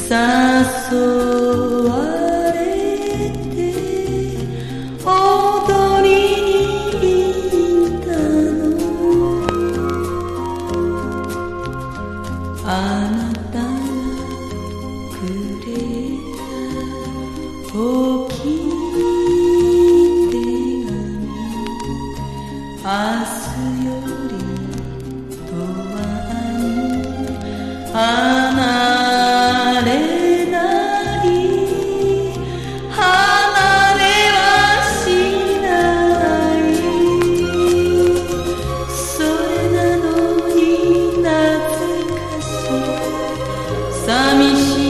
われて踊りに行ったの。あなたがくれた大きい手紙、明日よりとは離れない離れはしないそれなのになぜかしら寂しい